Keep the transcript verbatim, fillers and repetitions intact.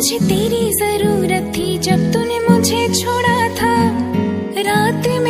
मुझे तेरी जरूरत थी जब तूने मुझे छोड़ा था। रात